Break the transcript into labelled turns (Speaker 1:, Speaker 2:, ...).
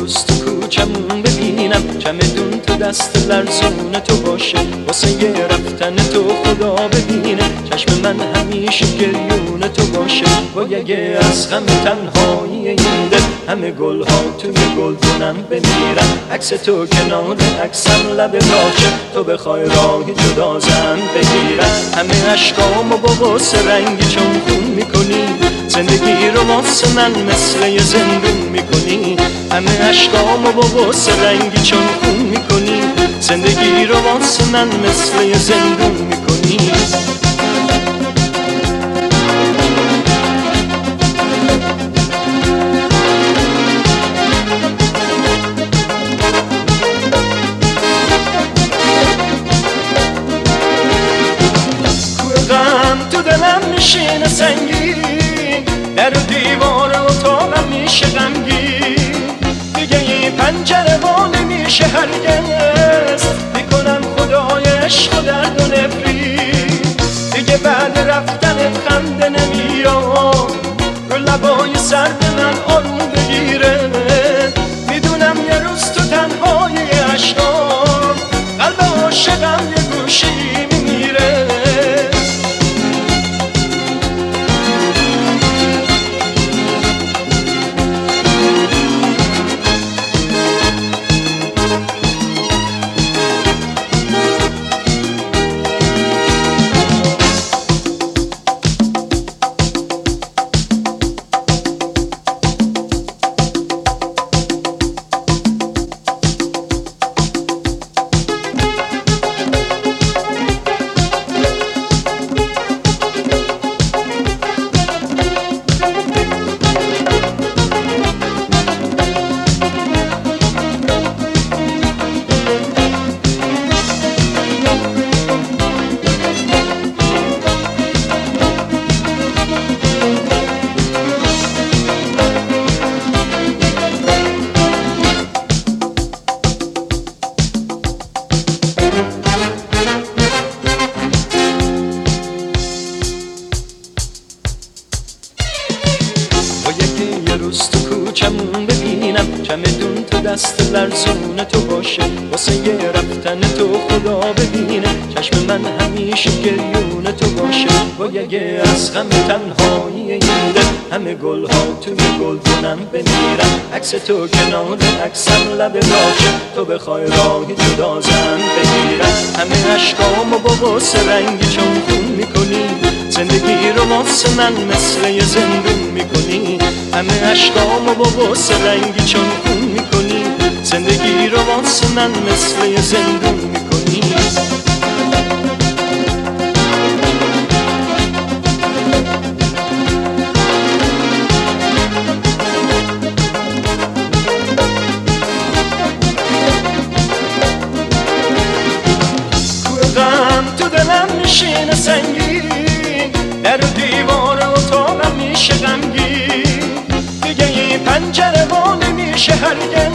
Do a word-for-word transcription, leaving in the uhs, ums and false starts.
Speaker 1: روز تو کوچمون ببینم، چمدون تو دست لرزون تو باشه، واسه یه رفتن تو خدا ببینه، چشم من همیشه گریون تو باشه. باید از غم تنهایی این دل همه گلها توی گلدونم بمیرن، عکس تو کنار عکسم لب باشه، تو بخوای راهی جدا زن بگیرن. همه عشقامو با غصه رنگی چون خون میکنی، زندگی رو واسه من مثل یه زندون میکنی. همه عشقامو با غصه رنگی چون خون میکنی، زندگی رو واسه من مثل یه زندون میکنی. میشینه سنگین، در و دیوار اتاقم میشه غمگین، دیگه این پنجره وا نمیشه هرگز، میکنم خدای عشق و درد و نفرین، دیگه بعد رفتنت خنده نمیاد، رو لبای سرد من آروم بگیره، میدونم یه روز تو تنهای عشقام قلب عاشقم یه گوشی میمیره. یه روز تو کوچمون ببینم، چمدون تو دست لرزون تو باشه، واسه یه رفتن تو خدا ببینه، چشم من همیشه گریون تو باشه. باید از غم تنهایی این دل همه گلها توی گلدونم بمیرن، عکس تو کنار عکسم لب باشه، تو بخوای راهی جدا زن بگیرن. همه عشقامو با غصه رنگی چون خون میکنی، زندگی رو واسه من مثل یه زندون میکنی. همه عشقامو با غصه رنگی چون خون میکنی، زندگی رو واسه من مثل یه زندون میکنی. غم تو دلم میشینه سنگین، در و دیوار اتاقم میشه غمگین، دیگه این پنجره وا نمیشه هرگز.